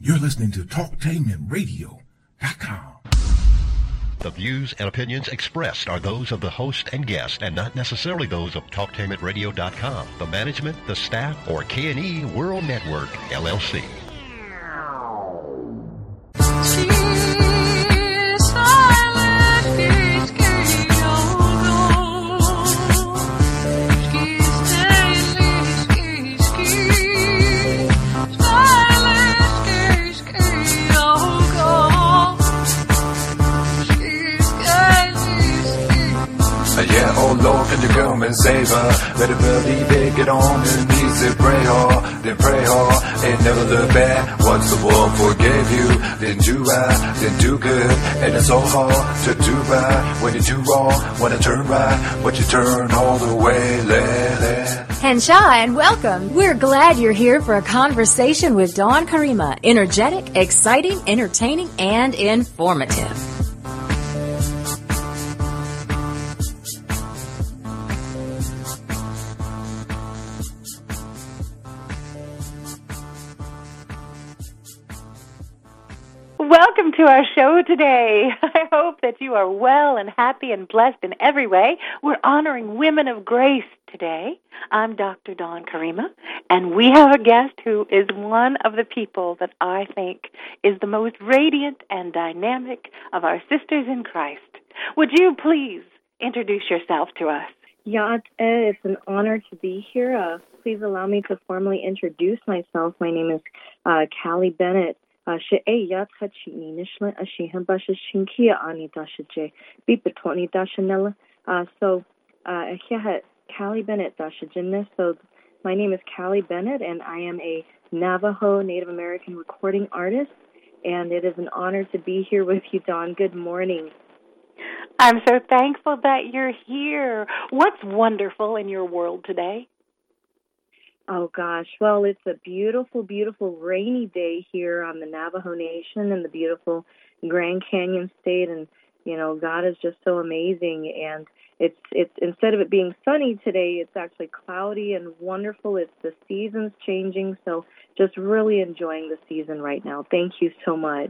You're listening to TalkTainmentRadio.com. The views and opinions expressed are those of the host and guest and not necessarily those of TalkTainmentRadio.com, the management, the staff, or K&E World Network, LLC. Yeah, oh Lord, can you come and save her? Better believe it, get on your knees and pray hard, then pray hard, and never look back. Once the world forgave you, then do right, then do good, and it's so hard to do right. When you do wrong, wanna turn right, but you turn all the way, Henshaw, and welcome. We're glad you're here for a conversation with Dawn Karima. Energetic, exciting, entertaining, and informative. Welcome to our show today. I hope that you are well and happy and blessed in every way. We're honoring women of grace today. I'm Dr. Dawn Karima, and we have a guest who is one of the people that I think is the most radiant and dynamic of our sisters in Christ. Would you please introduce yourself to us? It's an honor to be here. Please allow me to formally introduce myself. My name is Callie Bennett. So, Callie Bennett. So, my name is Callie Bennett, and I am a Navajo Native American recording artist, and it is an honor to be here with you, Dawn. Good morning. I'm so thankful that you're here. What's wonderful in your world today? Oh, gosh. Well, it's a beautiful, beautiful rainy day here on the Navajo Nation in the beautiful Grand Canyon State. And, you know, God is just so amazing. And it's instead of it being sunny today, it's actually cloudy and wonderful. It's the season's changing. So just really enjoying the season right now. Thank you so much.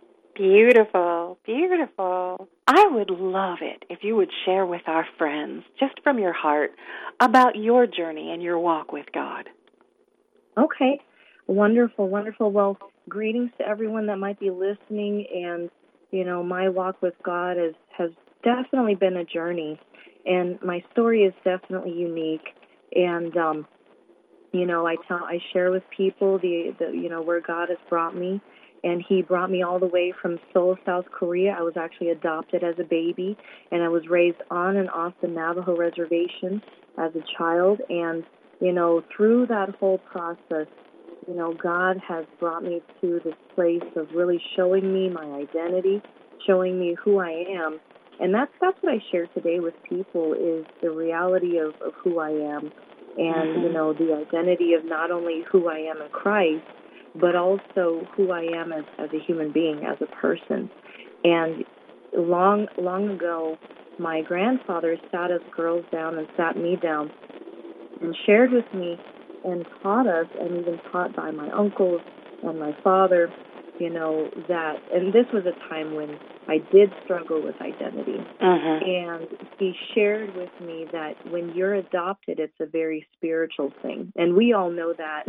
Beautiful, beautiful. I would love it if you would share with our friends, just from your heart, about your journey and your walk with God. Okay. Wonderful, wonderful. Well, greetings to everyone that might be listening. And, you know, my walk with God has definitely been a journey. And my story is definitely unique. And, you know, I share with people the where God has brought me. And he brought me all the way from Seoul, South Korea. I was actually adopted as a baby, and I was raised on and off the Navajo reservation as a child. And, you know, through that whole process, you know, God has brought me to this place of really showing me my identity, showing me who I am. And that's what I share today with people is the reality of who I am and, you know, the identity of not only who I am in Christ, but also who I am as a human being, as a person. And long ago, my grandfather sat us girls down and sat me down and shared with me and taught us, and even taught by my uncles and my father, you know, that, and this was a time when I did struggle with identity. And he shared with me that when you're adopted, it's a very spiritual thing. And we all know that,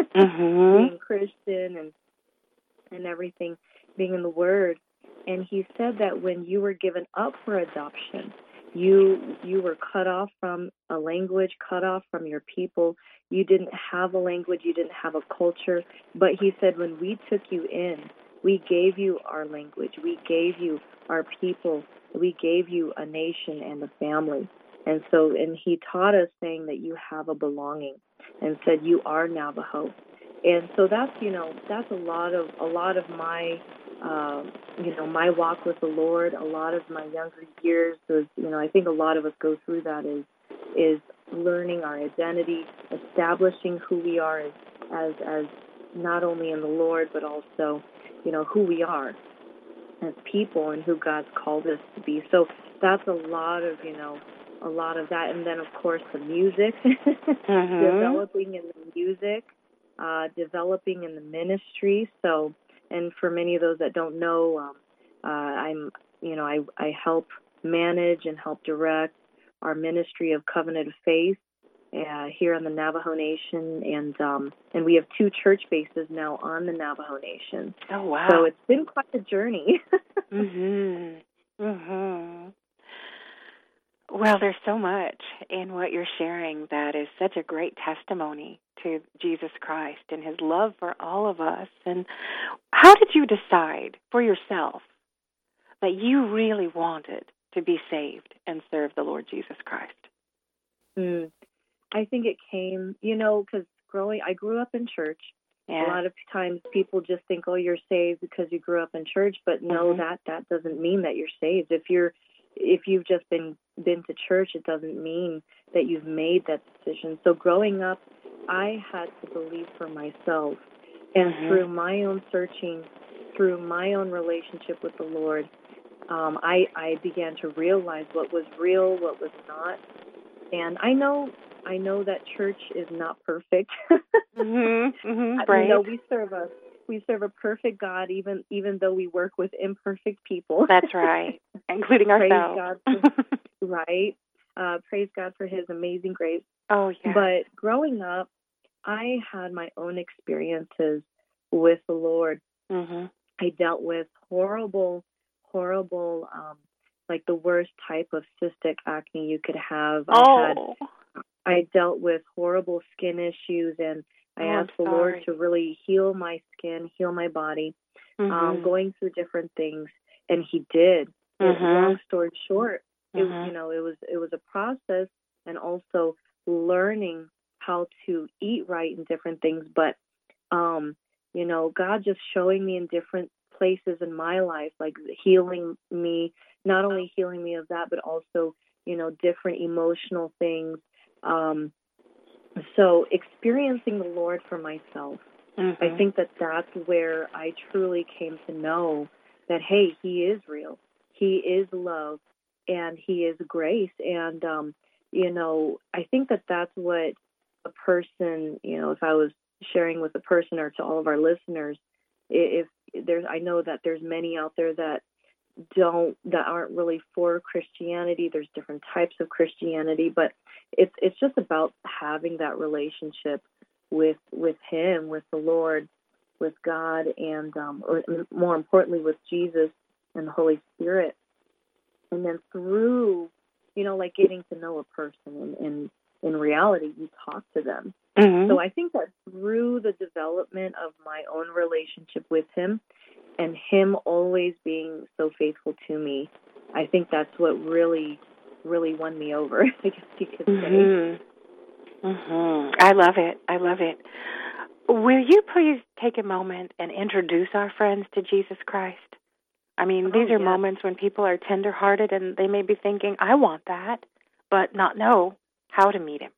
being Christian and everything, being in the Word. And he said that when you were given up for adoption, you were cut off from a language, cut off from your people. You didn't have a language, you didn't have a culture. But he said when we took you in, we gave you our language, we gave you our people, we gave you a nation and a family. And he taught us saying that you have a belonging and said you are Navajo. And so that's a lot of my my walk with the Lord, a lot of my younger years was, I think a lot of us go through that is learning our identity, establishing who we are as not only in the Lord, but also, who we are as people and who God's called us to be. So that's a lot of that. And then, of course, the music, developing in the music, developing in the ministry. So And for many of those that don't know, I help manage and help direct our ministry of Covenant of Faith here on the Navajo Nation, and we have 2 church bases now on the Navajo Nation. Oh, wow. So it's been quite a journey. Well, there's so much in what you're sharing that is such a great testimony to Jesus Christ and his love for all of us. And how did you decide for yourself that you really wanted to be saved and serve the Lord Jesus Christ? I think it came, because I grew up in church. Yeah. A lot of times people just think, oh, you're saved because you grew up in church, but no, that doesn't mean that you're saved. If you've just been to church, it doesn't mean that you've made that decision. So growing up, I had to believe for myself, and through my own searching, through my own relationship with the Lord, I began to realize what was real, what was not. And I know that church is not perfect. Right. We serve a perfect God, even though we work with imperfect people. That's right, including ourselves. Right. Praise God for his amazing grace. Oh, yeah. But growing up, I had my own experiences with the Lord. I dealt with horrible, like the worst type of cystic acne you could have. I dealt with horrible skin issues, and I asked the Lord to really heal my skin, heal my body, going through different things, and he did. Long story short, it was a process, and also learning how to eat right and different things. But God just showing me in different places in my life, like healing me, not only healing me of that, but also different emotional things. So experiencing the Lord for myself, I think that's where I truly came to know that, hey, he is real. He is love, and he is grace. And, I think that's what a person, if I was sharing with a person or to all of our listeners, I know that there's many out there that aren't really for Christianity. There's different types of Christianity, but it's just about having that relationship with him, with the Lord, with God, and or more importantly with Jesus and the Holy Spirit. And then through, like getting to know a person, and in reality, you talk to them. So I think that through the development of my own relationship with him, and him always being so faithful to me, I think that's what really, really won me over, I guess you could say. I love it. Will you please take a moment and introduce our friends to Jesus Christ? I mean, these are moments when people are tender-hearted and they may be thinking, I want that, but not know how to meet him.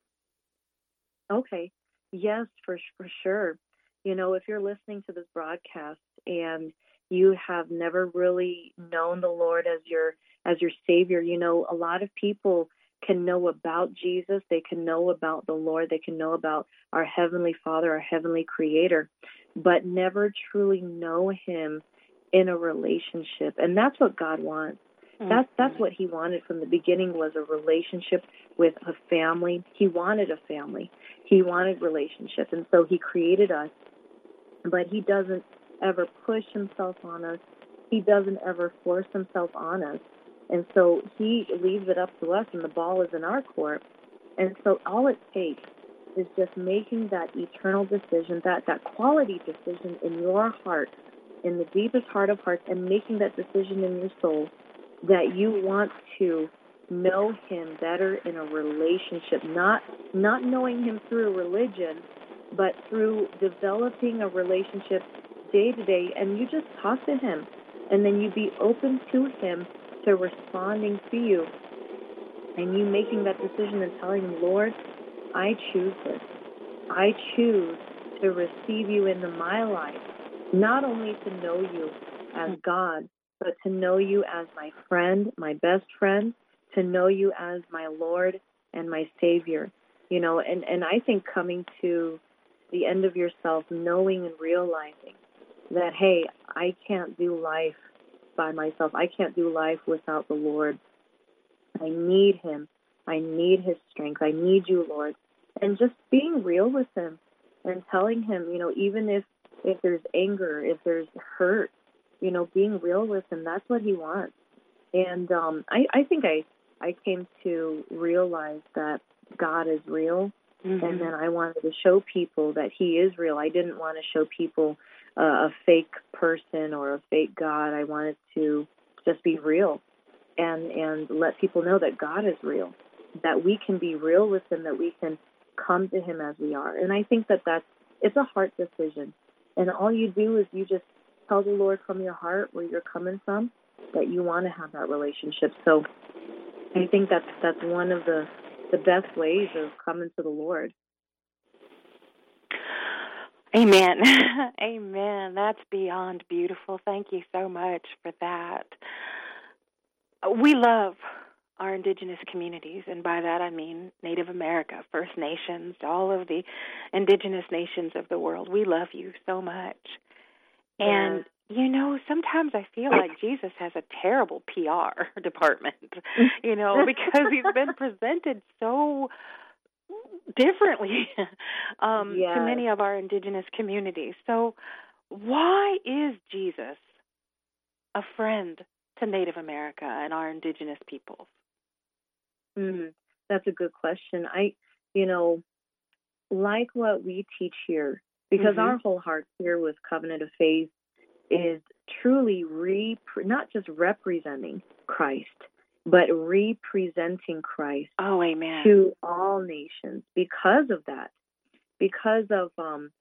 Okay. Yes, for sure. If you're listening to this broadcast and you have never really known the Lord as your Savior, a lot of people can know about Jesus. They can know about the Lord. They can know about our Heavenly Father, our Heavenly Creator, but never truly know him in a relationship. And that's what God wants. That's what he wanted from the beginning, was a relationship with a family. He wanted a family. He wanted relationship. And so he created us, but he doesn't ever push himself on us. He doesn't ever force himself on us. And so he leaves it up to us, and the ball is in our court. And so all it takes is just making that eternal decision, that quality decision in your heart, in the deepest heart of hearts, and making that decision in your soul that you want to know him better in a relationship, not knowing him through religion, but through developing a relationship day to day, and you just talk to him, and then you be open to him to responding to you, and you making that decision and telling him, Lord, I choose this. I choose to receive you into my life, not only to know you as God, but to know you as my friend, my best friend, to know you as my Lord and my Savior. And I think coming to the end of yourself, knowing and realizing that, hey, I can't do life by myself. I can't do life without the Lord. I need Him. I need His strength. I need you, Lord. And just being real with Him and telling Him, even if there's anger, if there's hurt, being real with Him, that's what He wants. And I think I came to realize that God is real, and then I wanted to show people that He is real. I didn't want to show people a fake person or a fake God. I wanted to just be real and let people know that God is real, that we can be real with Him, that we can come to Him as we are. And I think it's a heart decision. And all you do is you just tell the Lord from your heart where you're coming from, that you want to have that relationship. So I think that's one of the best ways of coming to the Lord. Amen. Amen. That's beyond beautiful. Thank you so much for that. We love our indigenous communities, and by that I mean Native America, First Nations, all of the indigenous nations of the world. We love you so much. Yeah. And sometimes I feel like Jesus has a terrible PR department, because He's been presented so differently to many of our indigenous communities. So why is Jesus a friend to Native America and our indigenous peoples? That's a good question. Like what we teach here, because our whole heart here with Covenant of Faith is truly not just representing Christ, but representing Christ to all nations. Because of that, because of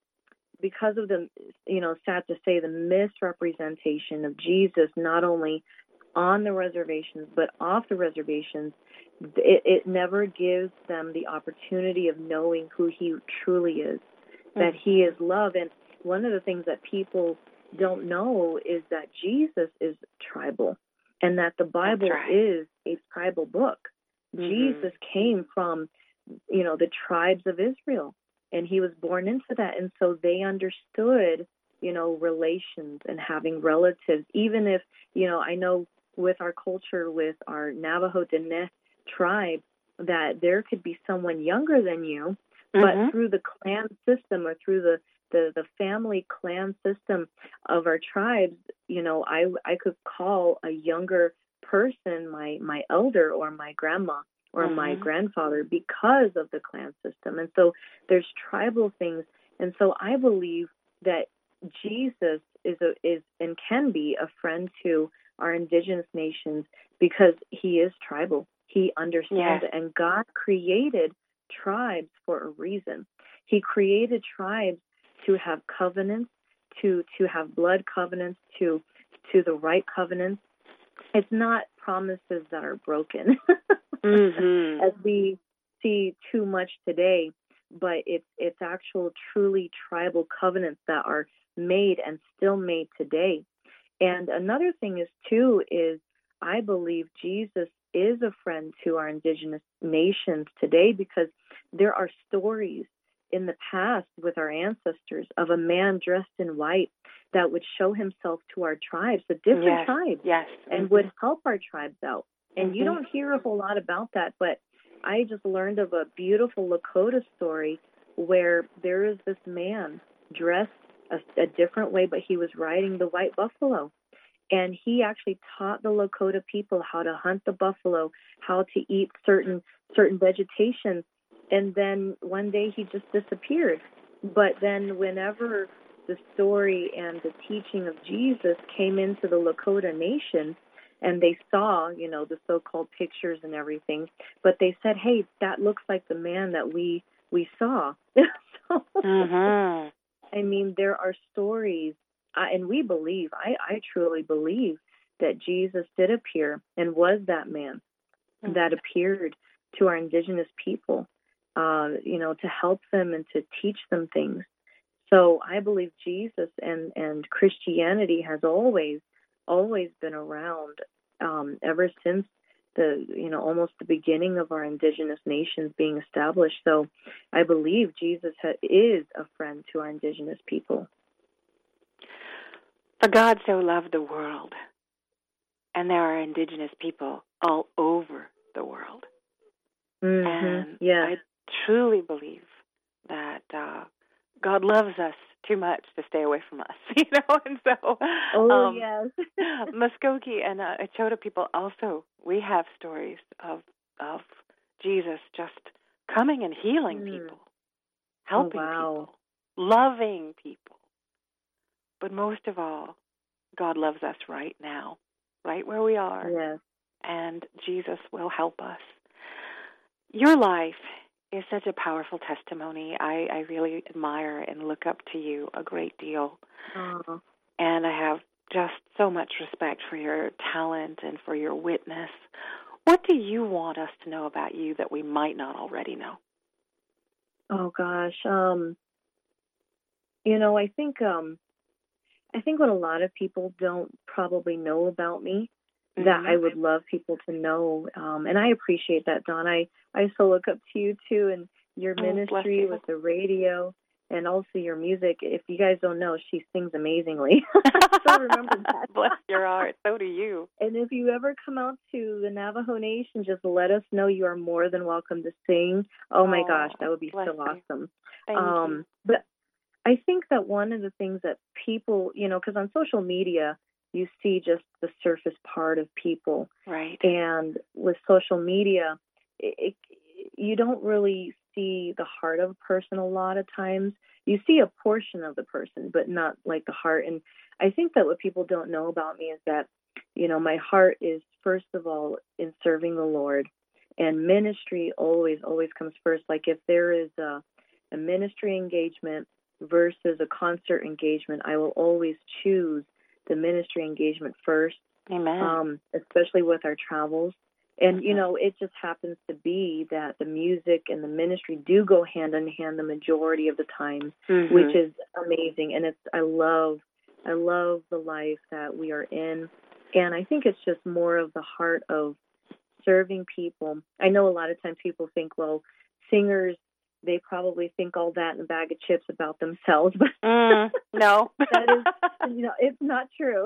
the, sad to say, the misrepresentation of Jesus, not only on the reservations but off the reservations, it never gives them the opportunity of knowing who He truly is, that He is love. And one of the things that people don't know is that Jesus is tribal, and that the Bible is a tribal book. Jesus came from, the tribes of Israel, and He was born into that. And so they understood, relations and having relatives, even if, I know with our culture, with our Navajo Diné tribe, that there could be someone younger than you, but through the clan system or through the family clan system of our tribes, I could call a younger person my elder or my grandma or my grandfather because of the clan system. And so there's tribal things. And so I believe that Jesus is and can be a friend to our indigenous nations because He is tribal. He understands it. And God created tribes for a reason. He created tribes to have covenants, to have blood covenants, to the right covenants. It's not promises that are broken, as we see too much today, but it's actual truly tribal covenants that are made and still made today. And another thing is I believe Jesus is a friend to our indigenous nations today because there are stories in the past with our ancestors of a man dressed in white that would show himself to our tribes, the different tribes, and would help our tribes out. And you don't hear a whole lot about that, but I just learned of a beautiful Lakota story where there is this man dressed a different way, but he was riding the white buffalo. And he actually taught the Lakota people how to hunt the buffalo, how to eat certain vegetation. And then one day he just disappeared. But then whenever the story and the teaching of Jesus came into the Lakota nation, and they saw, the so-called pictures and everything, but they said, hey, that looks like the man that we saw. So, I mean, there are stories, and we believe, I truly believe that Jesus did appear and was that man that appeared to our indigenous people, to help them and to teach them things. So I believe Jesus and Christianity has always been around ever since almost the beginning of our indigenous nations being established. So I believe Jesus is a friend to our indigenous people. For God so loved the world, and there are indigenous people all over the world. And I truly believe that God loves us too much to stay away from us, and so yes. Muskogee and Echota people also, we have stories of Jesus just coming and healing people, helping people, loving people. But most of all, God loves us right now, right where we are. Yes. And Jesus will help us. Your life is such a powerful testimony. I really admire and look up to you a great deal. Oh. And I have just so much respect for your talent and for your witness. What do you want us to know about you that we might not already know? Oh gosh, I think what a lot of people don't probably know about me that I would love people to know, and I appreciate that, Dawn. I so look up to you too, and your ministry with the radio, and also your music. If you guys don't know, she sings amazingly. So remember that. Bless your heart. So do you. And if you ever come out to the Navajo Nation, just let us know. You are more than welcome to sing. Oh my gosh, that would be so awesome. Thank you. But I think that one of the things that people, because on social media, you see just the surface part of people. Right. And with social media, you don't really see the heart of a person a lot of times. You see a portion of the person, but not like the heart. And I think that what people don't know about me is that, my heart is, first of all, in serving the Lord. And ministry always comes first. Like if there is a ministry engagement versus a concert engagement, I will always choose the ministry engagement first. Amen. Especially with our travels. And, it just happens to be that the music and the ministry do go hand in hand the majority of the time, which is amazing. And I love the life that we are in. And I think it's just more of the heart of serving people. I know a lot of times people think, well, singers, they probably think all that in a bag of chips about themselves, but no, that is, it's not true.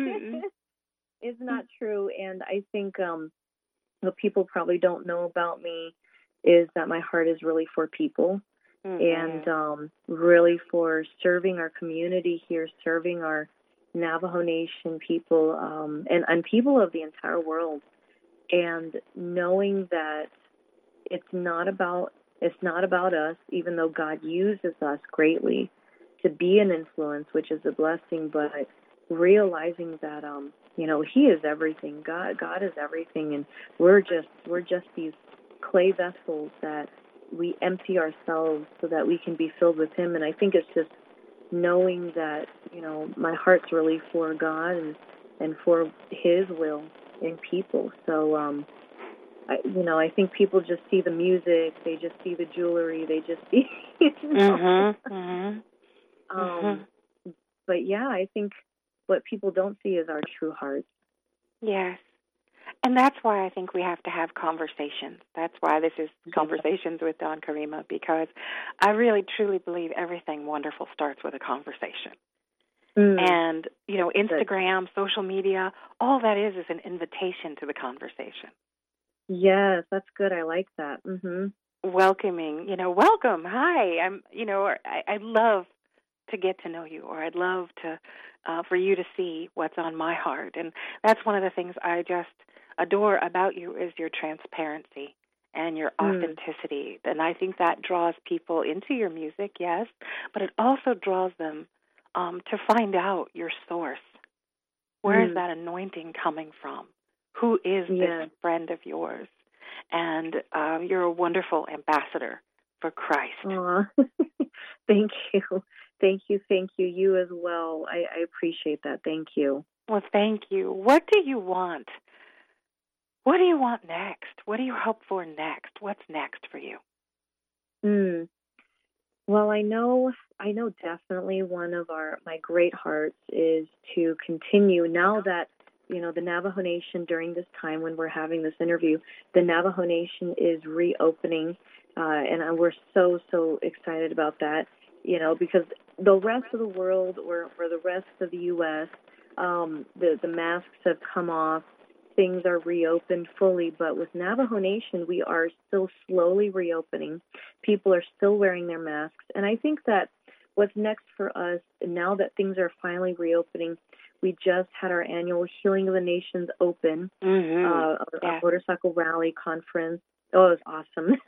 It's not true. And I think what people probably don't know about me is that my heart is really for people and really for serving our community here, serving our Navajo Nation people and people of the entire world, and knowing that it's not about us, even though God uses us greatly to be an influence, which is a blessing, but realizing that, He is everything. God is everything, and we're just these clay vessels that we empty ourselves so that we can be filled with Him. And I think it's just knowing that, my heart's really for God and for His will in people. So, I think people just see the music, they just see the jewelry, they just see, But yeah, I think what people don't see is our true hearts. Yes. And that's why I think we have to have conversations. That's why this is Conversations with Dawn Karima, because I really, truly believe everything wonderful starts with a conversation. And, Instagram, social media, all that is an invitation to the conversation. Yes, that's good. I like that. Welcoming, welcome. Hi. I'd love to get to know you, or I'd love to, for you to see what's on my heart. And that's one of the things I just adore about you is your transparency and your authenticity. And I think that draws people into your music, yes, but it also draws them to find out your source. Where is that anointing coming from? Who is this friend of yours? And you're a wonderful ambassador for Christ. Aww. Thank you. Thank you. Thank you. You as well. I appreciate that. Thank you. Well, thank you. What do you want? What do you want next? What do you hope for next? What's next for you? Well, I know definitely one of my great hearts is to continue now that, the Navajo Nation during this time when we're having this interview, the Navajo Nation is reopening, and we're so, so excited about that, because the rest of the world or the rest of the U.S., The masks have come off. Things are reopened fully, but with Navajo Nation, we are still slowly reopening. People are still wearing their masks. And I think that what's next for us, now that things are finally reopening, we just had our annual Healing of the Nations Open, our motorcycle rally conference. Oh, it was awesome.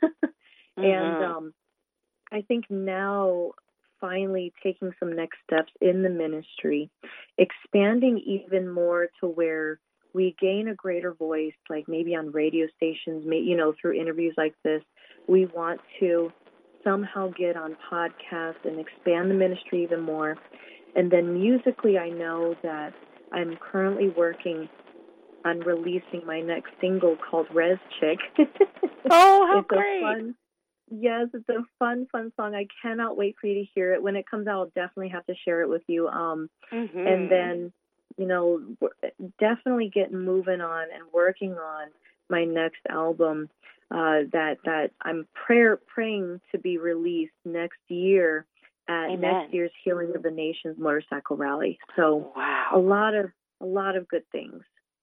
And I think now finally taking some next steps in the ministry, expanding even more to where we gain a greater voice, like maybe on radio stations, through interviews like this. We want to somehow get on podcasts and expand the ministry even more. And then musically, I know that I'm currently working on releasing my next single called Res Chick. Oh, how great. It's a fun song. I cannot wait for you to hear it. When it comes out, I'll definitely have to share it with you. And then, definitely getting moving on and working on my next album that I'm praying to be released next year at next year's Healing of the Nations motorcycle rally. So a lot of good things.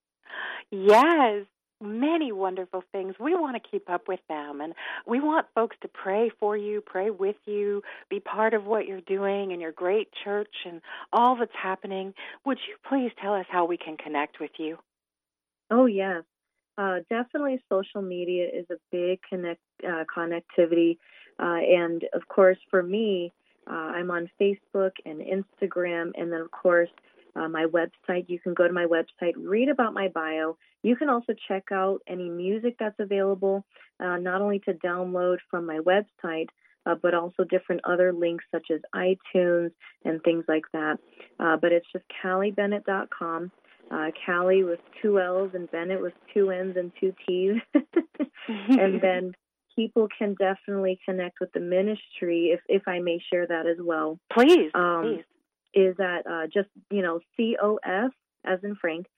Yes, many wonderful things. We want to keep up with them, and we want folks to pray for you, pray with you, be part of what you're doing in your great church and all that's happening. Would you please tell us how we can connect with you? Oh, yes. Definitely social media is a big connectivity. And, of course, for me, I'm on Facebook and Instagram, and then, of course, my website. You can go to my website, read about my bio. You can also check out any music that's available, not only to download from my website, but also different other links such as iTunes and things like that. But it's just CallieBennett.com. Callie with 2 L's and Bennett with 2 N's and 2 T's. And then people can definitely connect with the ministry, if I may share that as well. Please. Is that just, COF, as in Frank,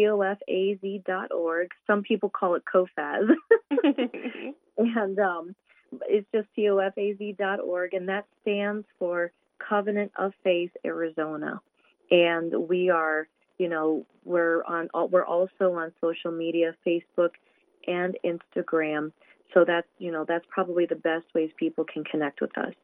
COFAZ.org. Some people call it COFAZ. And it's just COFAZ.org, and that stands for Covenant of Faith Arizona. And we are, we're also on social media, Facebook and Instagram. So that's probably the best ways people can connect with us.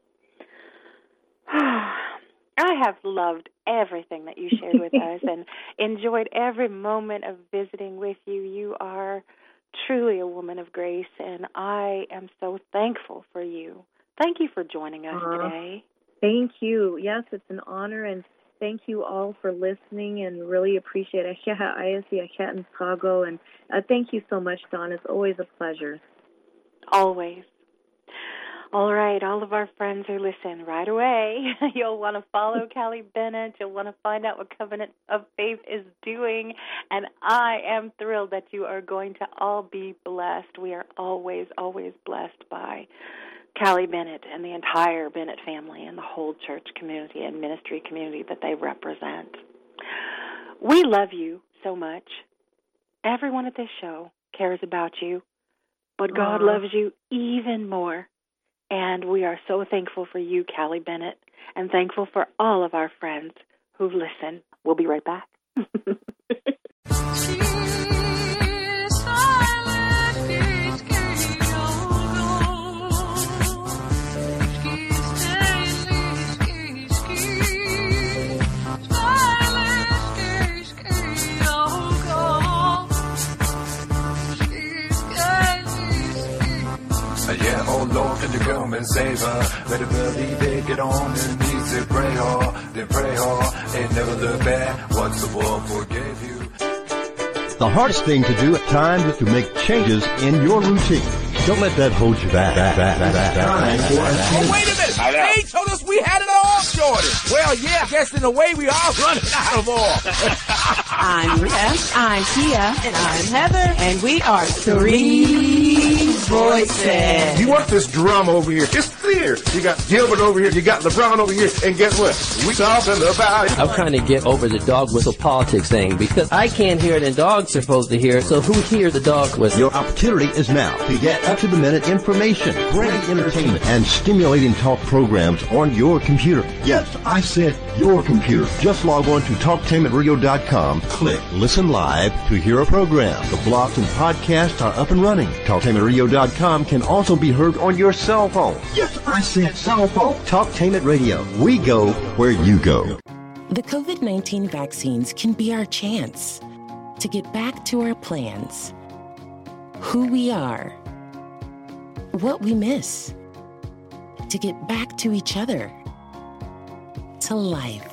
I have loved everything that you shared with us and enjoyed every moment of visiting with you. You are truly a woman of grace, and I am so thankful for you. Thank you for joining us today. Thank you. Yes, it's an honor, and thank you all for listening and really appreciate it. And thank you so much, Dawn. It's always a pleasure. Always. All right, all of our friends who listen right away, you'll want to follow Callie Bennett. You'll want to find out what Covenant of Faith is doing. And I am thrilled that you are going to all be blessed. We are always, always blessed by Callie Bennett and the entire Bennett family and the whole church community and ministry community that they represent. We love you so much. Everyone at this show cares about you, but God loves you even more. And we are so thankful for you, Callie Bennett, and thankful for all of our friends who listen. We'll be right back. Yeah, oh Lord, can you come and save her? Better believe it, get on your knees and pray hard, then pray hard, and never look back. Once the Lord forgave you. The hardest thing to do at times is to make changes in your routine. Don't let that hold you back. Oh, wait a minute. They told us we had it all sorted. Well, yeah, I guess in a way we are running out of oil. I'm Rita, I'm Tia, and I'm Heather, and we are 3 voices. You want this drama over here? It's clear. You got Gilbert over here, you got LeBron over here, and guess what? We talking about it. I'm trying to get over the dog whistle politics thing because I can't hear it and dogs are supposed to hear it, so who hears the dog whistle? Your opportunity is now to get up-to-the-minute information, great entertainment, and stimulating talk programs on your computer. Yes, I said your computer. Just log on to TalkTainmentRadio.com, click Listen Live to hear a program. The blogs and podcasts are up and running. TalkTainmentRadio.com can also be heard on your cell phone. Yes, I said cell phone. Talktainment Radio. We go where you go. The COVID-19 vaccines can be our chance to get back to our plans, who we are, what we miss, to get back to each other, to life.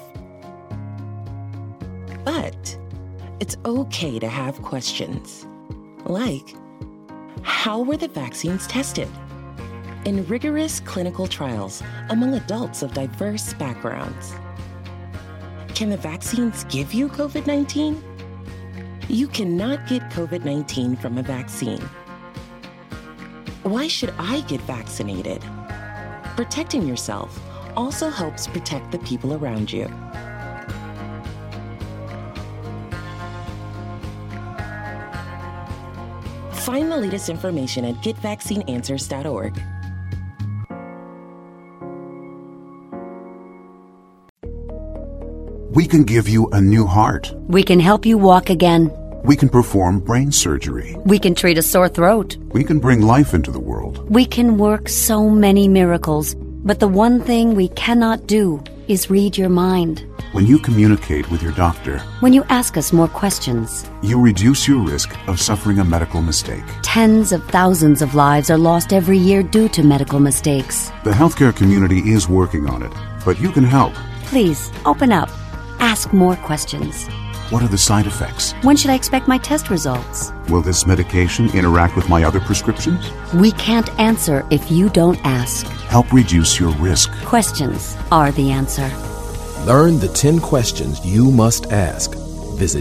But it's okay to have questions, like, how were the vaccines tested? In rigorous clinical trials among adults of diverse backgrounds. Can the vaccines give you COVID-19? You cannot get COVID-19 from a vaccine. Why should I get vaccinated? Protecting yourself also helps protect the people around you. Find the latest information at getvaccineanswers.org. We can give you a new heart. We can help you walk again. We can perform brain surgery. We can treat a sore throat. We can bring life into the world. We can work so many miracles, but the one thing we cannot do is read your mind. When you communicate with your doctor, when you ask us more questions, you reduce your risk of suffering a medical mistake. Tens of thousands of lives are lost every year due to medical mistakes. The healthcare community is working on it, but you can help. Please, open up. Ask more questions. What are the side effects? When should I expect my test results? Will this medication interact with my other prescriptions? We can't answer if you don't ask. Help reduce your risk. Questions are the answer. Learn the 10 questions you must ask. Visit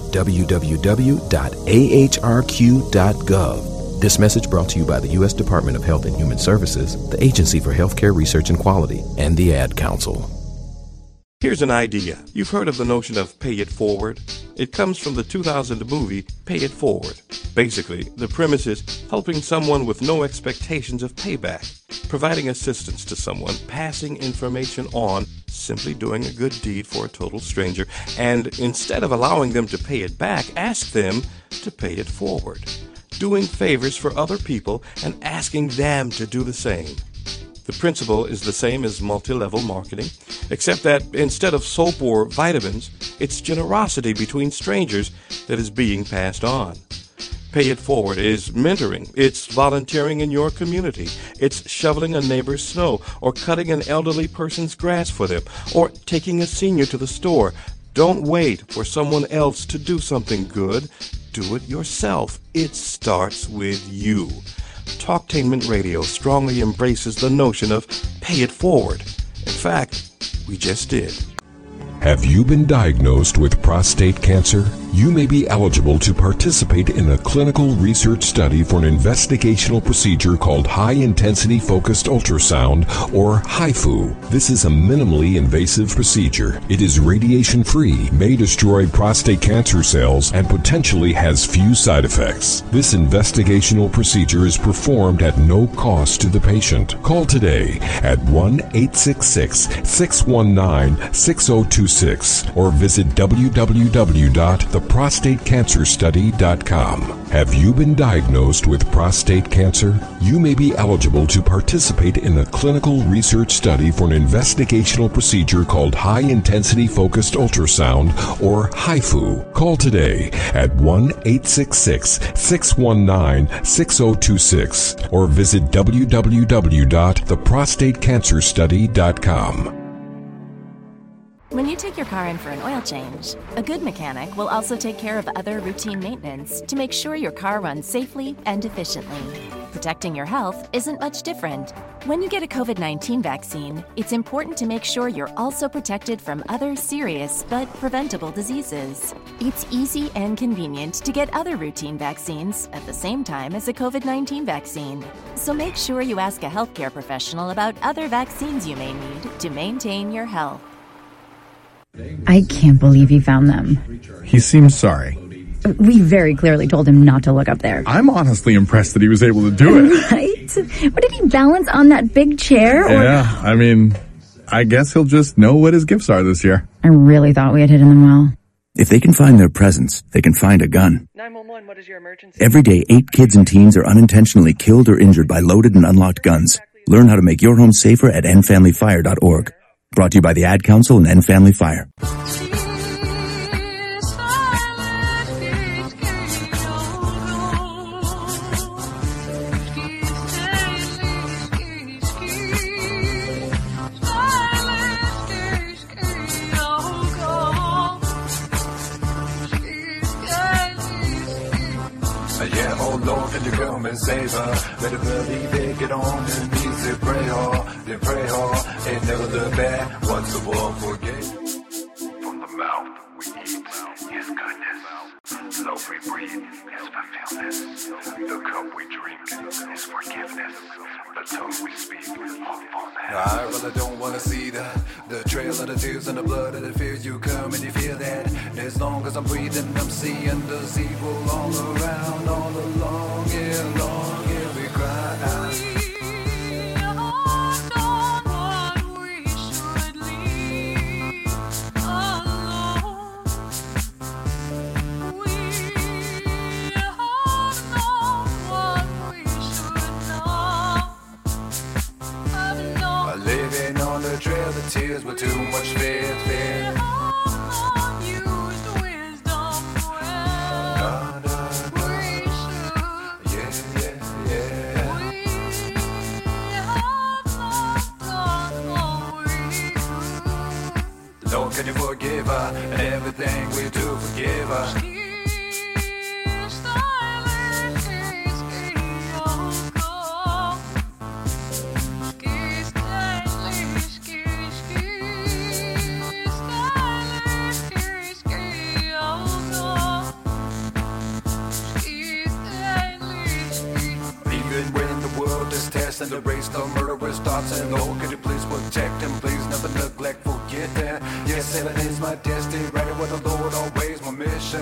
www.ahrq.gov. This message brought to you by the U.S. Department of Health and Human Services, the Agency for Healthcare Research and Quality, and the Ad Council. Here's an idea. You've heard of the notion of pay it forward? It comes from the 2000 movie Pay It Forward. Basically, the premise is helping someone with no expectations of payback, providing assistance to someone, passing information on, simply doing a good deed for a total stranger, and instead of allowing them to pay it back, ask them to pay it forward. Doing favors for other people and asking them to do the same. The principle is the same as multi-level marketing, except that instead of soap or vitamins, it's generosity between strangers that is being passed on. Pay It Forward is mentoring. It's volunteering in your community. It's shoveling a neighbor's snow or cutting an elderly person's grass for them or taking a senior to the store. Don't wait for someone else to do something good. Do it yourself. It starts with you. Talktainment Radio strongly embraces the notion of pay it forward. In fact, we just did. Have you been diagnosed with prostate cancer? You may be eligible to participate in a clinical research study for an investigational procedure called High-Intensity Focused Ultrasound, or HIFU. This is a minimally invasive procedure. It is radiation-free, may destroy prostate cancer cells, and potentially has few side effects. This investigational procedure is performed at no cost to the patient. Call today at 1-866-619-6026 or visit www.theprostatecancerstudy.com. Have you been diagnosed with prostate cancer? You may be eligible to participate in a clinical research study for an investigational procedure called High-Intensity Focused Ultrasound, or HIFU. Call today at 1-866-619-6026 or visit www.theprostatecancerstudy.com. When you take your car in for an oil change, a good mechanic will also take care of other routine maintenance to make sure your car runs safely and efficiently. protecting your health isn't much different. When you get a COVID-19 vaccine, it's important to make sure you're also protected from other serious but preventable diseases. It's easy and convenient to get other routine vaccines at the same time as a COVID-19 vaccine. So make sure you ask a healthcare professional about other vaccines you may need to maintain your health. I can't believe he found them. He seems sorry. We very clearly told him not to look up there. I'm honestly impressed that he was able to do it. Right? What, did he balance on that big chair? Yeah, I mean, I guess he'll just know what his gifts are this year. I really thought we had hidden them well. If they can find their presents, they can find a gun. 911, what is your emergency? Every day, 8 kids and teens are unintentionally killed or injured by loaded and unlocked guns. Learn how to make your home safer at endfamilyfire.org. Brought to you by the Ad Council and End Family Fire. Save her, better believe it, get on your knees and pray hard, then pray hard, and never look back, once the world forget. From the mouth we eat His goodness, love we breathe His fulfillment, the cup we drink His forgiveness, the tongue we speak all for that. I really don't wanna see the trail of the tears and the blood of the fear. You come and you feel that, as long as I'm breathing, I'm seeing the evil all around, all along, yeah, long, yeah, we cry out. Living on the trail of tears with too much fear. Lord, can you forgive her and everything we do, forgive her. And the race, the murderer starts, and Lord, could you please protect him, please never neglect, forget that. Yes, heaven is my destiny, right with the Lord, always my mission.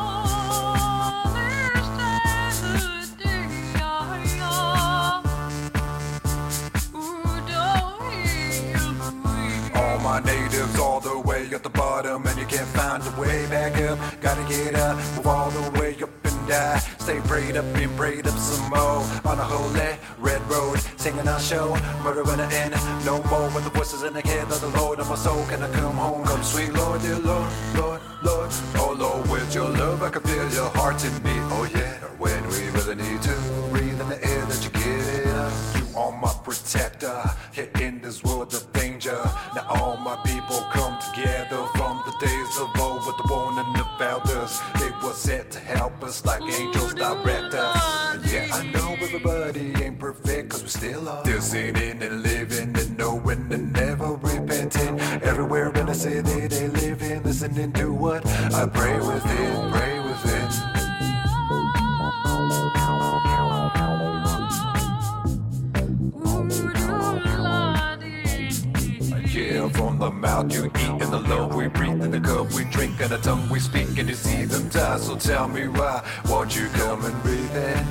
All my natives all the way at the bottom, and you can't find a way back up. Gotta get up, move all the way up and die. Stay prayed up and prayed up some more on a holy red road, singing our show, murder in the end, no more. With the voices in the head of the Lord of my soul, can I come home? Come sweet Lord, dear Lord, Lord, Lord. Oh Lord, with your love I can feel your heart in me. Oh yeah, when we really need to breathe in the air that you give us. You are my protector, here in this world of danger. Now all my people come together from the days of old with the one and the elders. They were set to help us like angels direct us. Yeah, I know everybody ain't perfect, cause we still are. Still sinning and living and knowing and never repenting. Everywhere in the city they live in, listening to what I pray within, pray within. Yeah, from the mouth you eat and the love we breathe and the cup we drink and the tongue we speak and you see them die. So tell me why won't you come and breathe in?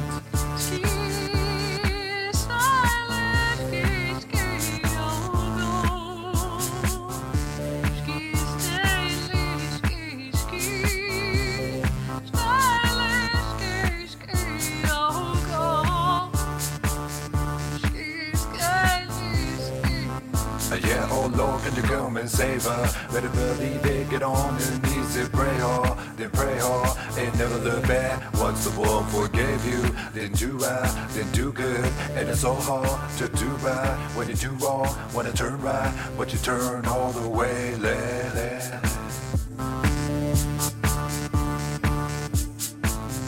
Yeah, oh Lord, can you come and save her? Better believe it, get on your knees and pray hard, then pray hard, and never look back. Once the world forgave you, then do right, then do good. And it's so hard to do right when you do wrong, when it turn right, but you turn all the way left.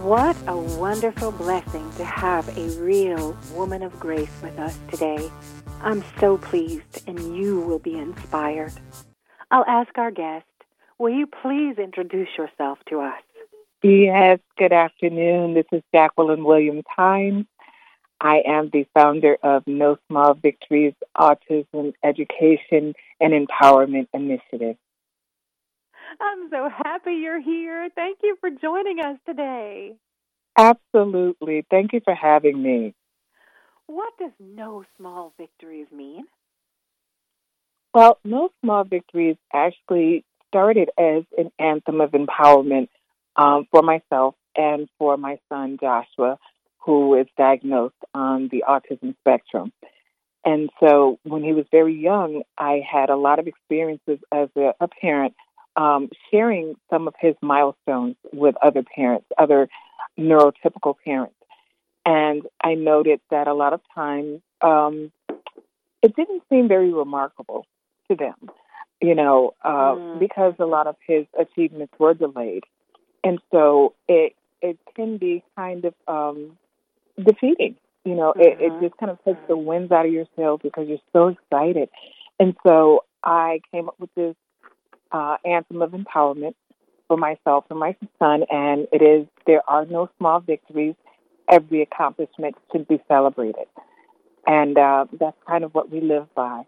What a wonderful blessing to have a real woman of grace with us today. I'm so pleased, and you will be inspired. I'll ask our guest, will you please introduce yourself to us? Yes, good afternoon. This is Jacqueline Williams Hines. I am the founder of No Small Victories Autism Education and Empowerment Initiative. I'm so happy you're here. Thank you for joining us today. Absolutely. Thank you for having me. What does No Small Victories mean? Well, No Small Victories actually started as an anthem of empowerment for myself and for my son, Joshua, who is diagnosed on the autism spectrum. And so when he was very young, I had a lot of experiences as a parent sharing some of his milestones with other parents, other neurotypical parents. And I noted that a lot of times it didn't seem very remarkable to them, because a lot of his achievements were delayed. And so it can be kind of defeating. It just kind of takes the winds out of your sails because you're so excited. And so I came up with this anthem of empowerment for myself and my son, and it is, there are no small victories. Every accomplishment should be celebrated. And that's kind of what we live by.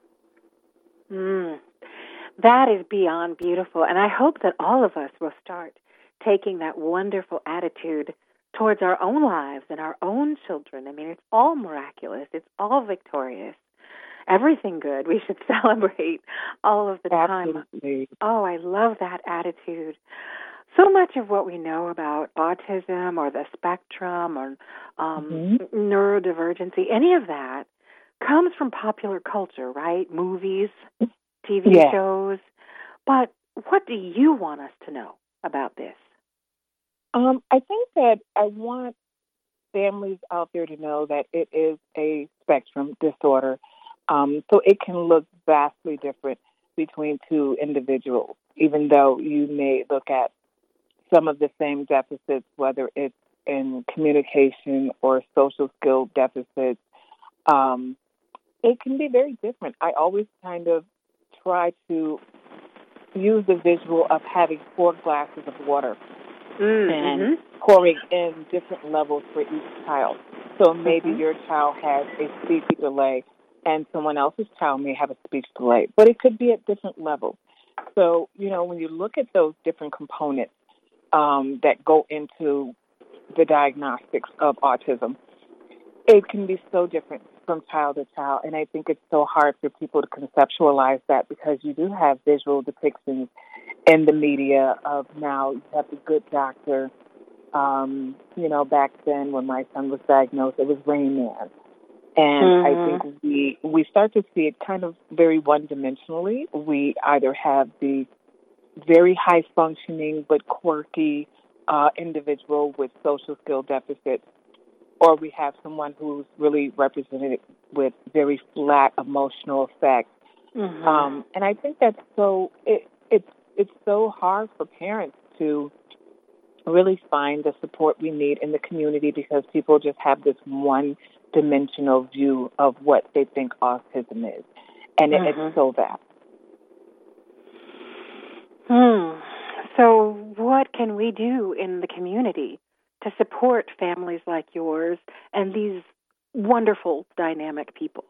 That is beyond beautiful. And I hope that all of us will start taking that wonderful attitude towards our own lives and our own children. I mean, it's all miraculous. It's all victorious. Everything good. We should celebrate all of the time. Absolutely. Oh, I love that attitude. So much of what we know about autism or the spectrum or neurodivergency, any of that, comes from popular culture, right? Movies, TV shows. But what do you want us to know about this? I think that I want families out there to know that it is a spectrum disorder. So it can look vastly different between two individuals, even though you may look at some of the same deficits, whether it's in communication or social skill deficits. It can be very different. I always kind of try to use the visual of having 4 glasses of water and pouring in different levels for each child. So maybe your child has a speech delay and someone else's child may have a speech delay, but it could be at different levels. So, when you look at those different components that go into the diagnostics of autism, it can be so different from child to child. And I think it's so hard for people to conceptualize that because you do have visual depictions in the media of now you have the good doctor. Back then when my son was diagnosed, it was Rain Man. And I think we start to see it kind of very one-dimensionally. We either have the very high-functioning but quirky individual with social skill deficits, or we have someone who's really represented with very flat emotional effects. And I think that's so it's so hard for parents to really find the support we need in the community because people just have this one-dimensional view of what they think autism is. And it's so vast. So what can we do in the community to support families like yours and these wonderful, dynamic people?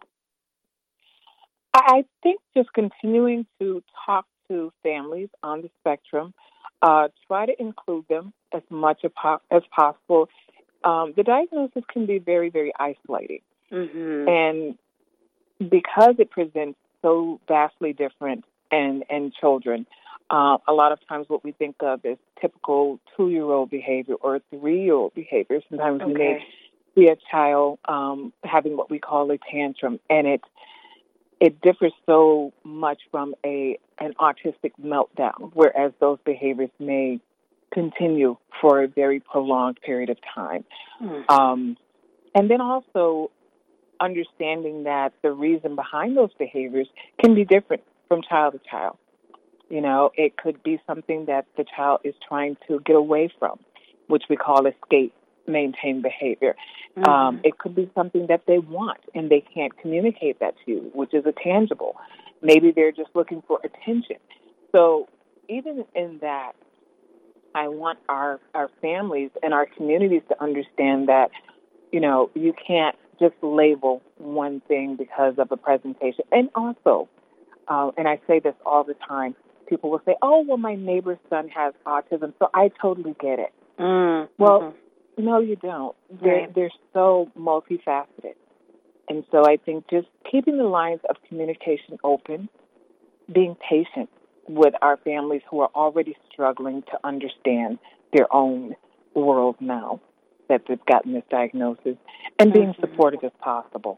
I think just continuing to talk to families on the spectrum, try to include them as much as possible. The diagnosis can be very, very isolating. And because it presents so vastly different in children, a lot of times what we think of as typical 2-year-old behavior or 3-year-old behavior, sometimes we may see a child having what we call a tantrum, and it differs so much from an autistic meltdown, whereas those behaviors may continue for a very prolonged period of time. And then also understanding that the reason behind those behaviors can be different from child to child. It could be something that the child is trying to get away from. which we call escape maintain behavior. It could be something that they want and they can't communicate that to you, which is a tangible. Maybe they're just looking for attention. So even in that, I want our families and our communities to understand that, you can't just label one thing because of a presentation. And also, and I say this all the time, people will say, oh, well, my neighbor's son has autism, so I totally get it. Well, no, you don't. They're so multifaceted. And so I think just keeping the lines of communication open, being patient with our families who are already struggling to understand their own world now that they've gotten this diagnosis, and being supportive as possible.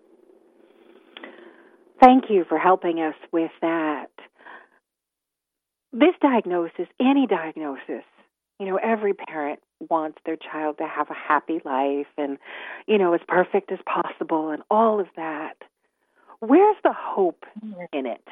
Thank you for helping us with that. This diagnosis, any diagnosis, every parent wants their child to have a happy life and, as perfect as possible and all of that. Where's the hope in it?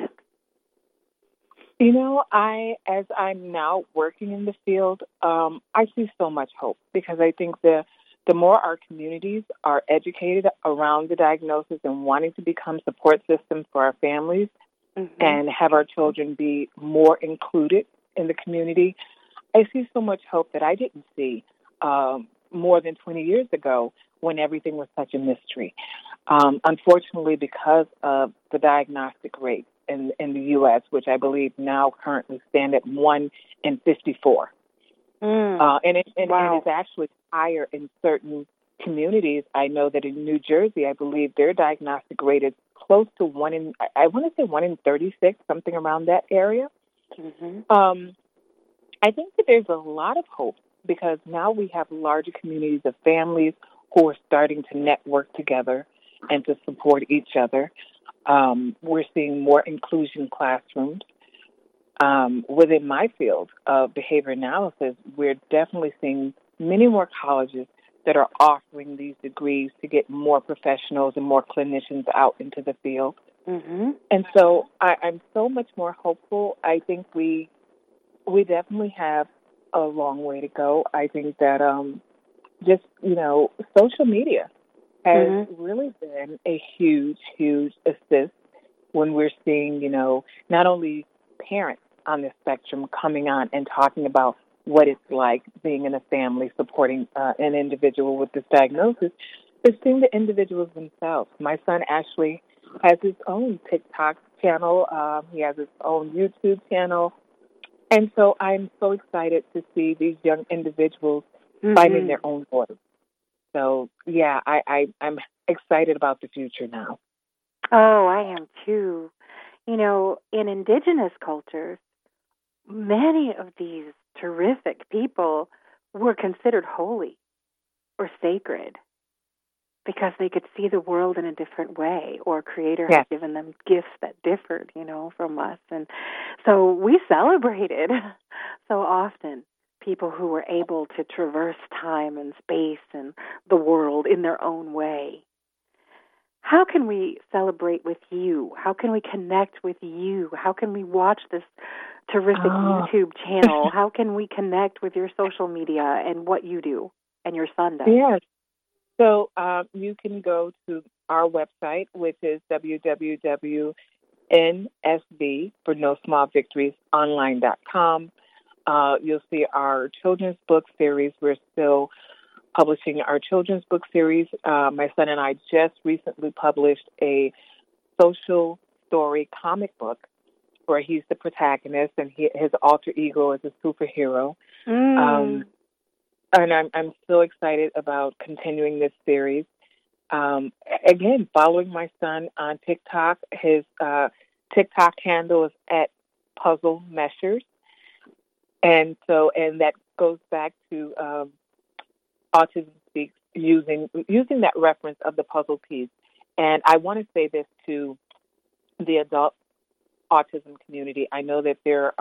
As I'm now working in the field, I see so much hope, because I think the more our communities are educated around the diagnosis and wanting to become support systems for our families and have our children be more included in the community, I see so much hope that I didn't see more than 20 years ago when everything was such a mystery. Unfortunately, because of the diagnostic rate in the U.S., which I believe now currently stand at 1 in 54. And it's actually higher in certain communities. I know that in New Jersey, I believe their diagnostic rate is close to 1 in 36, something around that area. I think that there's a lot of hope, because now we have larger communities of families who are starting to network together and to support each other. We're seeing more inclusion classrooms. Within my field of behavior analysis, we're definitely seeing many more colleges that are offering these degrees to get more professionals and more clinicians out into the field. And so I'm so much more hopeful. I think we definitely have a long way to go. I think that social media has really been a huge, huge assist when we're seeing, not only parents on the spectrum coming on and talking about what it's like being in a family supporting an individual with this diagnosis, but seeing the individuals themselves. My son actually has his own TikTok channel. He has his own YouTube channel. And so I'm so excited to see these young individuals finding their own voice. So, yeah, I'm excited about the future now. Oh, I am too. In indigenous cultures, many of these terrific people were considered holy or sacred because they could see the world in a different way, or Creator had given them gifts that differed, from us. And so we celebrated so often people who were able to traverse time and space and the world in their own way. How can we celebrate with you? How can we connect with you? How can we watch this terrific YouTube channel? How can we connect with your social media and what you do and your son does? Yes. So you can go to our website, which is www.nsb, for No Small Victories, online.com. You'll see our children's book series. We're still publishing our children's book series. My son and I just recently published a social story comic book where he's the protagonist and his alter ego is a superhero. And I'm so excited about continuing this series. Again, following my son on TikTok, his TikTok handle is at Puzzle Meshers. And that goes back to Autism Speaks, using that reference of the puzzle piece. And I want to say this to the adult autism community. I know that there's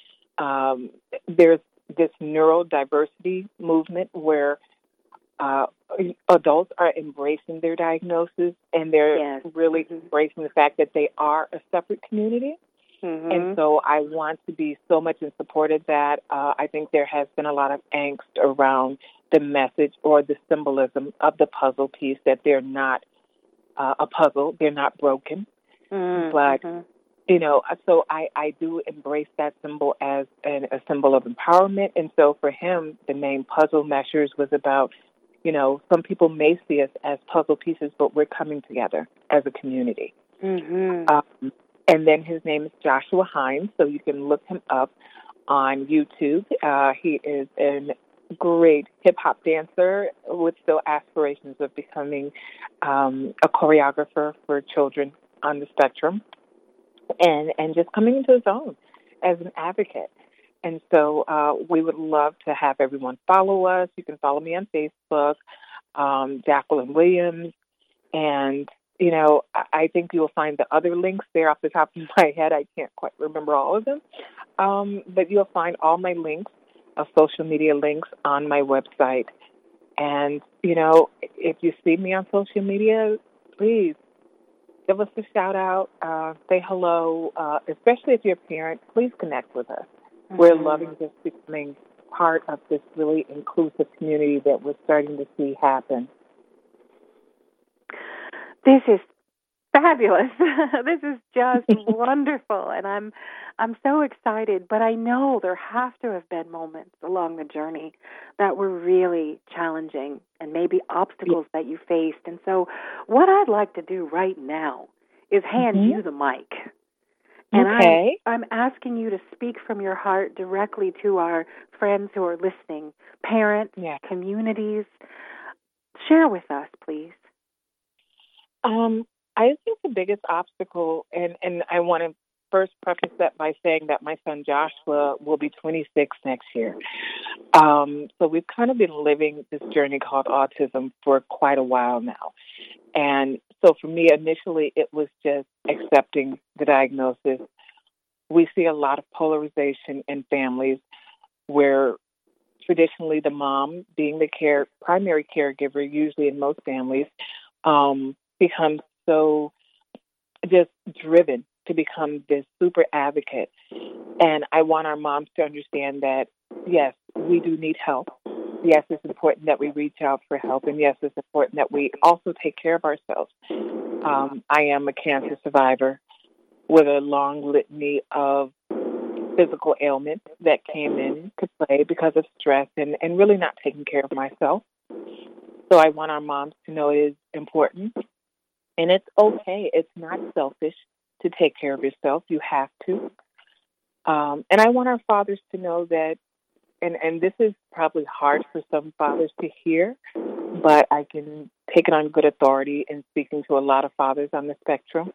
this neurodiversity movement where adults are embracing their diagnosis, and they're really embracing the fact that they are a separate community. Mm-hmm. And so I want to be so much in support of that. I think there has been a lot of angst around the message or the symbolism of the puzzle piece, that they're not a puzzle, they're not broken. Mm-hmm. But, so I do embrace that symbol as a symbol of empowerment. And so for him, the name Puzzle Meshers was about, some people may see us as puzzle pieces, but we're coming together as a community. Mm-hmm. And then his name is Joshua Hines, so you can look him up on YouTube. He is a great hip-hop dancer with still aspirations of becoming a choreographer for children on the spectrum, and just coming into his own as an advocate. And so we would love to have everyone follow us. You can follow me on Facebook, Jacqueline Williams, and I think you'll find the other links there off the top of my head. I can't quite remember all of them. But you'll find all my links, social media links, on my website. And, if you see me on social media, please give us a shout-out, say hello, especially if you're a parent. Please connect with us. Mm-hmm. We're loving just becoming part of this really inclusive community that we're starting to see happen. This is fabulous. This is just wonderful, and I'm so excited. But I know there have to have been moments along the journey that were really challenging, and maybe obstacles that you faced. And so, what I'd like to do right now is hand you the mic, and I'm asking you to speak from your heart directly to our friends who are listening, parents, communities. Share with us, please. I think the biggest obstacle, and I want to first preface that by saying that my son Joshua will be 26 next year. So we've kind of been living this journey called autism for quite a while now. And so for me, initially, it was just accepting the diagnosis. We see a lot of polarization in families where traditionally the mom, being the primary caregiver, usually in most families, becomes so just driven to become this super advocate. And I want our moms to understand that, yes, we do need help. Yes, it's important that we reach out for help. And yes, it's important that we also take care of ourselves. I am a cancer survivor with a long litany of physical ailments that came into play because of stress and really not taking care of myself. So I want our moms to know it is important. And it's okay. It's not selfish to take care of yourself. You have to. And I want our fathers to know that, and this is probably hard for some fathers to hear, but I can take it on good authority in speaking to a lot of fathers on the spectrum,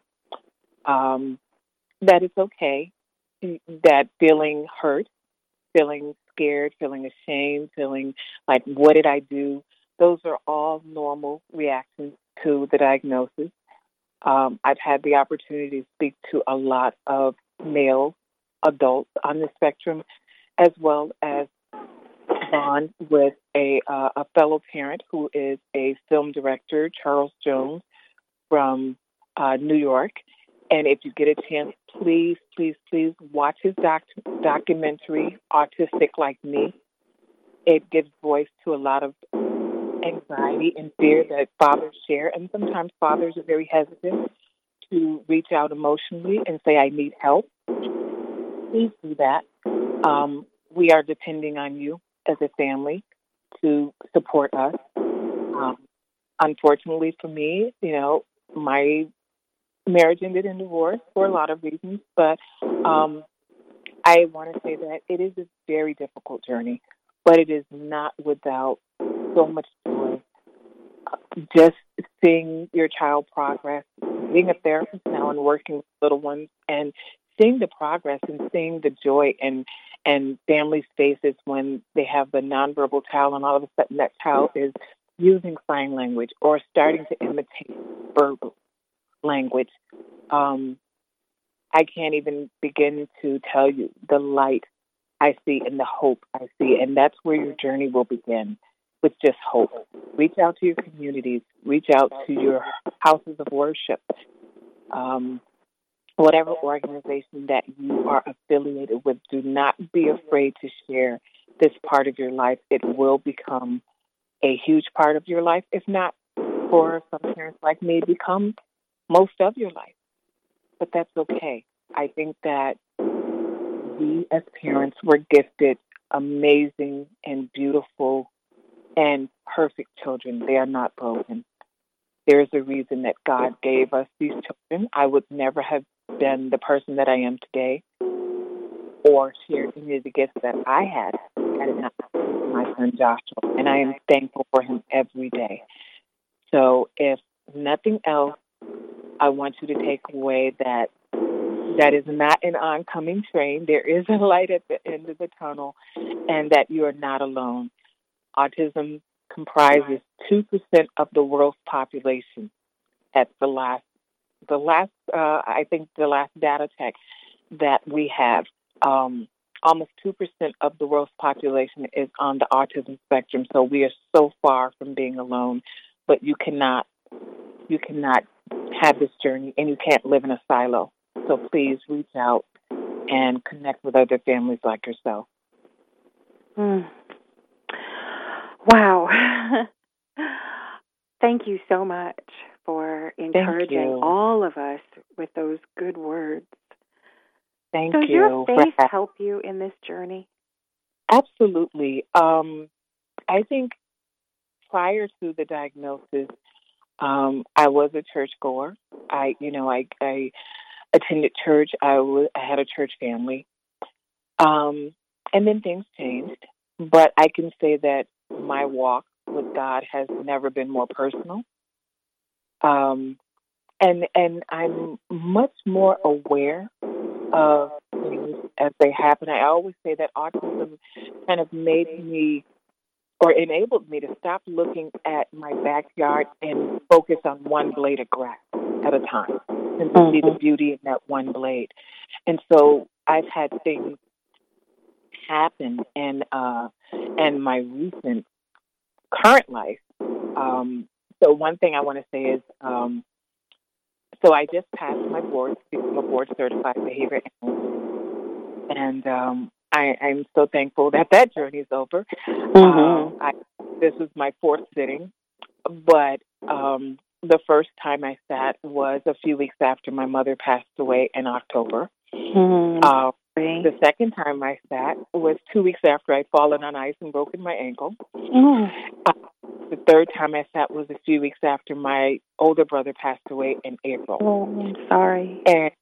that it's okay, that feeling hurt, feeling scared, feeling ashamed, feeling like, what did I do? Those are all normal reactions to the diagnosis. I've had the opportunity to speak to a lot of male adults on the spectrum, as well as bond with a fellow parent who is a film director, Charles Jones, from New York. And if you get a chance, please, please, please watch his documentary, Autistic Like Me. It gives voice to a lot of anxiety and fear that fathers share, and sometimes fathers are very hesitant to reach out emotionally and say, I need help. Please do that. We are depending on you as a family to support us. Unfortunately for me, my marriage ended in divorce for a lot of reasons, but I want to say that it is a very difficult journey, but it is not without so much joy. Just seeing your child progress, being a therapist now and working with little ones, and seeing the progress and seeing the joy and families' faces when they have the nonverbal child, and all of a sudden that child is using sign language or starting to imitate verbal language. I can't even begin to tell you the light I see and the hope I see, and that's where your journey will begin, with just hope. Reach out to your communities. Reach out to your houses of worship. whatever organization that you are affiliated with, do not be afraid to share this part of your life. It will become a huge part of your life, if not, for some parents like me, become most of your life. But that's okay. I think that we as parents were gifted amazing and beautiful and perfect children. They are not broken. There's a reason that God gave us these children. I would never have been the person that I am today or shared any of the gifts that I had it not been for my son Joshua. And I am thankful for him every day. So if nothing else, I want you to take away that is not an oncoming train. There is a light at the end of the tunnel, and that you are not alone. Autism comprises 2% of the world's population at the last data check that we have. Almost 2% of the world's population is on the autism spectrum, so we are so far from being alone. But you cannot have this journey, and you can't live in a silo. So please reach out and connect with other families like yourself. Wow. Thank you so much for encouraging all of us with those good words. Thank you. Does your faith help you in this journey? Absolutely. I think prior to the diagnosis, I was a churchgoer. I attended church. I had a church family. And then things changed. But I can say that my walk with God has never been more personal. And I'm much more aware of things as they happen. I always say that autism kind of made me, or enabled me, to stop looking at my backyard and focus on one blade of grass at a time, and to see the beauty in that one blade. And so I've had things happen in my recent current life. So one thing I want to say is, so I just passed my board, become a board-certified behavior analyst, and I'm so thankful that journey is over. This was my fourth sitting, but the first time I sat was a few weeks after my mother passed away in October. The second time I sat was 2 weeks after I'd fallen on ice and broken my ankle. The third time I sat was a few weeks after my older brother passed away in April. Oh, I'm sorry. And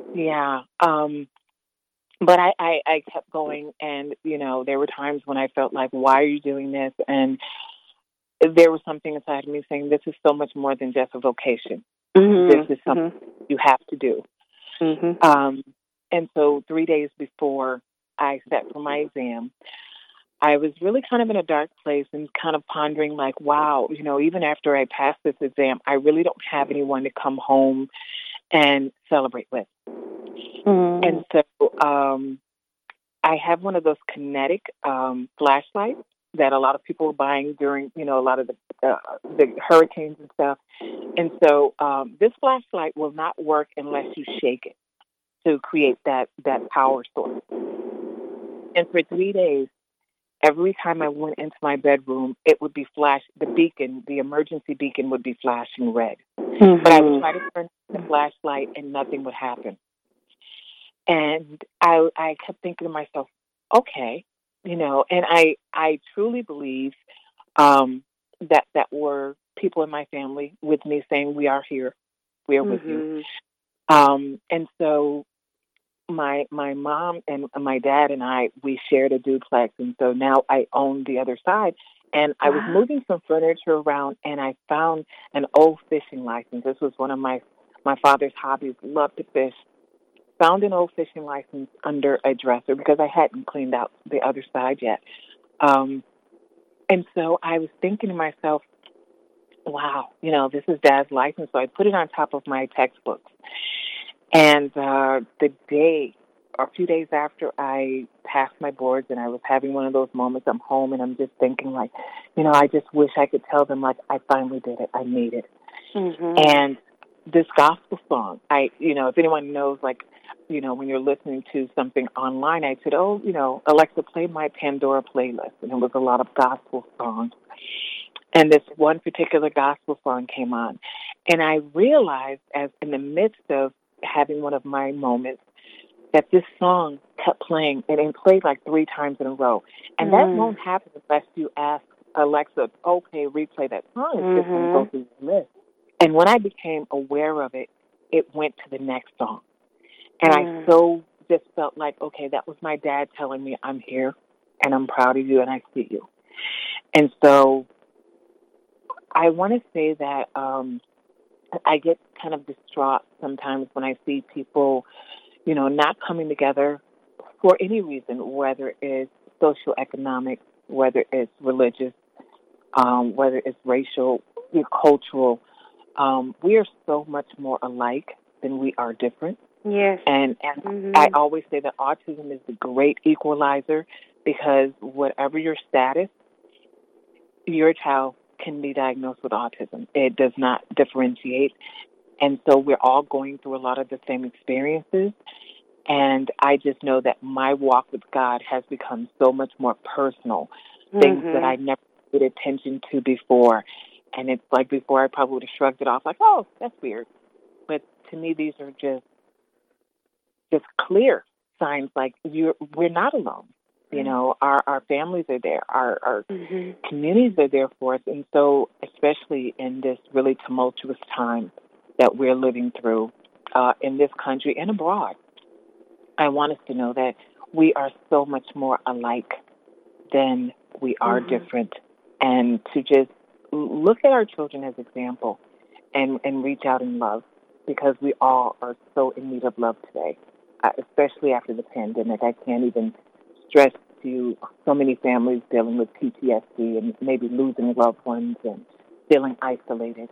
but I kept going, and there were times when I felt like, why are you doing this? And there was something inside of me saying, this is so much more than just a vocation. This is something you have to do. And so 3 days before I sat for my exam, I was really kind of in a dark place and kind of pondering like, wow, even after I passed this exam, I really don't have anyone to come home and celebrate with. And so I have one of those kinetic flashlights that a lot of people are buying during, a lot of the hurricanes and stuff. And so this flashlight will not work unless you shake it to create that power source. And for 3 days, every time I went into my bedroom, it would be the emergency beacon would be flashing red. But I would try to turn the flashlight and nothing would happen. And I kept thinking to myself, okay, and I truly believe that were people in my family with me saying, we are here, we are with you. And so my mom and my dad and I, we shared a duplex, and so now I own the other side. And I was moving some furniture around, and I found an old fishing license. This was one of my father's hobbies, loved to fish. Found an old fishing license under a dresser because I hadn't cleaned out the other side yet. And so I was thinking to myself, wow, this is Dad's license. So I put it on top of my textbooks. And the day, or a few days after I passed my boards and I was having one of those moments, I'm home and I'm just thinking like, I just wish I could tell them like, I finally did it. I made it. And this gospel song. If anyone knows, like, when you're listening to something online, I said, Alexa, play my Pandora playlist. And it was a lot of gospel songs. And this one particular gospel song came on. And I realized, as in the midst of having one of my moments, that this song kept playing, and it played like 3 times in a row. And that won't happen unless you ask Alexa, okay, replay that song. It's just going to go through the list. And when I became aware of it, it went to the next song. And I so just felt like, okay, that was my dad telling me I'm here, and I'm proud of you, and I see you. And so I want to say that I get kind of distraught sometimes when I see people, not coming together for any reason, whether it's socioeconomic, whether it's religious, whether it's racial, cultural. We are so much more alike than we are different. Yes. And I always say that autism is the great equalizer, because whatever your status, your child can be diagnosed with autism. It does not differentiate. And so we're all going through a lot of the same experiences. And I just know that my walk with God has become so much more personal, things that I never paid attention to before. And it's like before I probably would have shrugged it off like, oh, that's weird. But to me, these are just clear signs like we're not alone. Our families are there. Our communities are there for us. And so especially in this really tumultuous time that we're living through in this country and abroad, I want us to know that we are so much more alike than we are different. And to just look at our children as example and reach out in love, because we all are so in need of love today, especially after the pandemic. I can't even stress to you so many families dealing with PTSD and maybe losing loved ones and feeling isolated.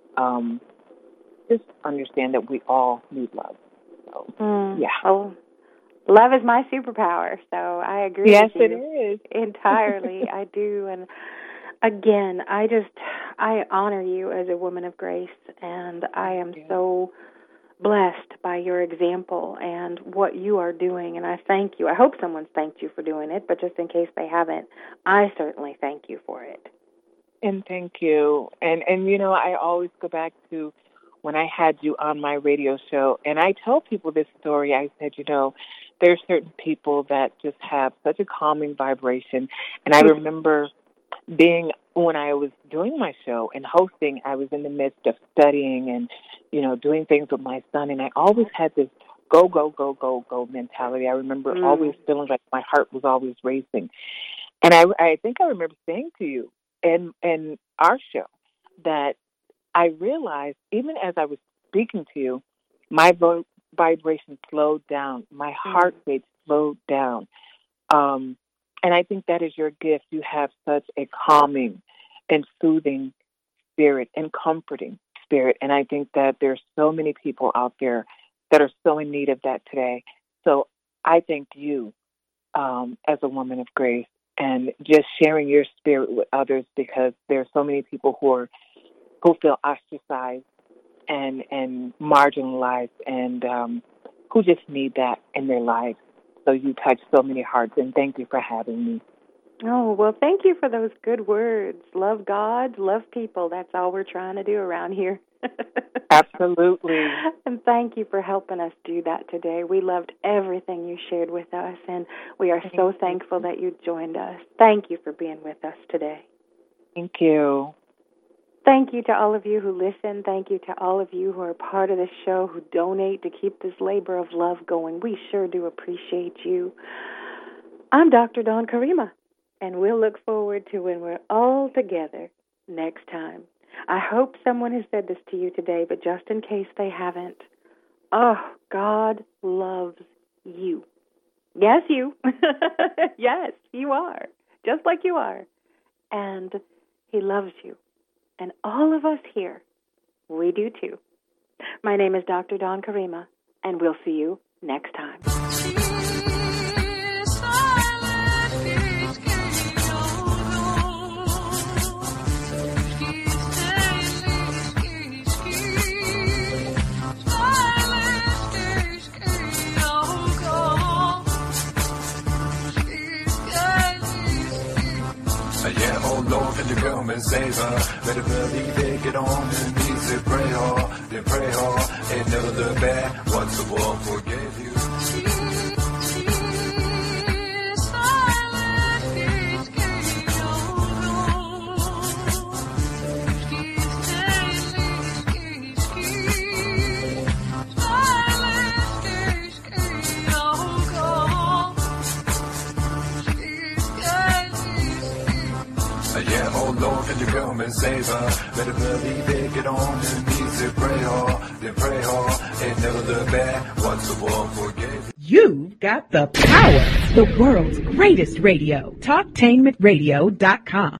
Just understand that we all need love. So, yeah. Oh, love is my superpower, so I agree with you. Yes, it is. Entirely. I do. And again, I honor you as a woman of grace, and I am so blessed by your example and what you are doing, and I thank you. I hope someone's thanked you for doing it, but just in case they haven't, I certainly thank you for it. And thank you. And I always go back to when I had you on my radio show, and I tell people this story. I said, there's certain people that just have such a calming vibration, and I remember when I was doing my show and hosting, I was in the midst of studying and, doing things with my son. And I always had this go, go, go, go, go mentality. I remember always feeling like my heart was always racing. And I think I remember saying to you in our show that I realized, even as I was speaking to you, my vibration slowed down. My heart rate slowed down. And I think that is your gift. You have such a calming and soothing spirit and comforting spirit. And I think that there's so many people out there that are so in need of that today. So I thank you as a woman of grace and just sharing your spirit with others, because there are so many people who feel ostracized and marginalized and who just need that in their lives. So you touch so many hearts, and thank you for having me. Oh, well, thank you for those good words. Love God, love people. That's all we're trying to do around here. Absolutely. And thank you for helping us do that today. We loved everything you shared with us, and we are so thankful that you joined us. Thank you for being with us today. Thank you. Thank you to all of you who listen. Thank you to all of you who are part of this show, who donate to keep this labor of love going. We sure do appreciate you. I'm Dr. Dawn Karima, and we'll look forward to when we're all together next time. I hope someone has said this to you today, but just in case they haven't, God loves you. Yes, you. Yes, you are, just like you are. And He loves you. And all of us here, we do too. My name is Dr. Dawn Karima, and we'll see you next time. Yeah, oh Lord, can you come and save her? Better believe it, get on your knees and pray hard, then pray hard, and never look back. Once the world forgave you. Yeah, oh Lord, can you come and save her? Better believe it, get on your knees and pray hard, then pray hard, and never look back. Once the world forgave you. You've got the power, the world's greatest radio, TalkTainmentRadio.com.